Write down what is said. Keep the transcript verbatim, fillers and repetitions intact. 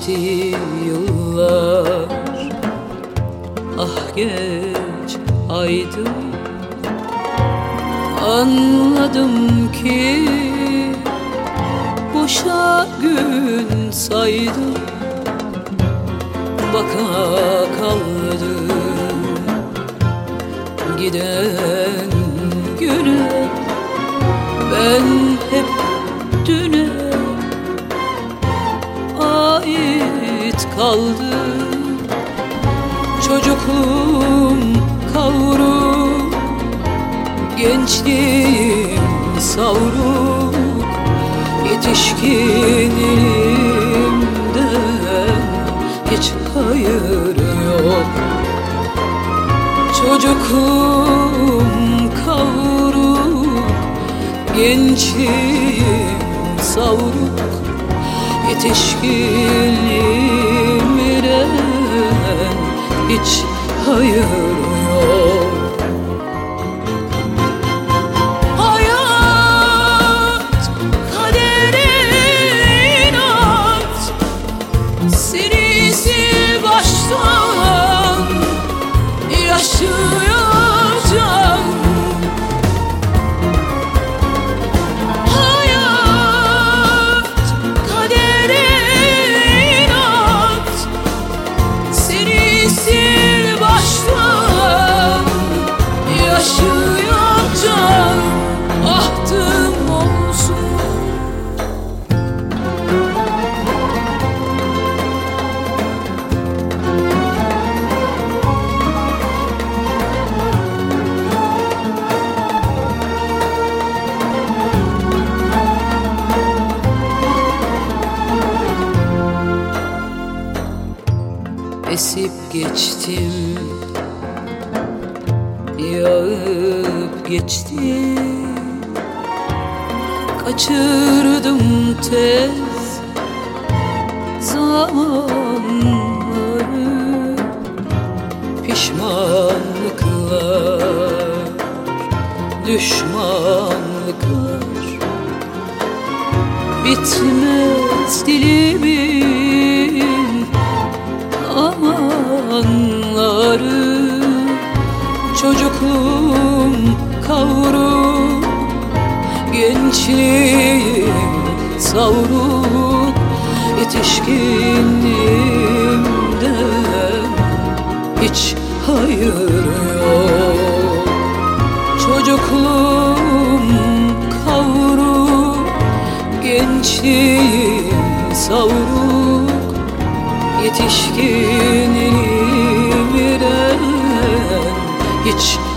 geçti yıllar, ah geç aydın. Anladım ki boşa gün saydım, baka kaldım giden güne. Ben hep düne ait kaldım. Çocukluğum kavruk, gençliğim savruk, yetişkinliğimden hiç hayır yok. Çocukluğum kavruk, gençliğim savruk, yetişkinliğimden hiç hayır yok. Hayat kadere inat, seni sil baştan yaşayacağım. Hayat kadere inat, seni sil baştan yaşayacağım. Ahtım olsun. Esip geçtim, yağıp geçtim, kaçırdım tez zamanları. Pişmanlıklar, düşmanlıklar, bitmez dilimin amanları. Çocukluğum kavruk, gençliğim savruk, yetişkinliğimden hiç hayır yok. Çocukluğum kavruk, gençliğim savruk, yetişkinliğimden hiç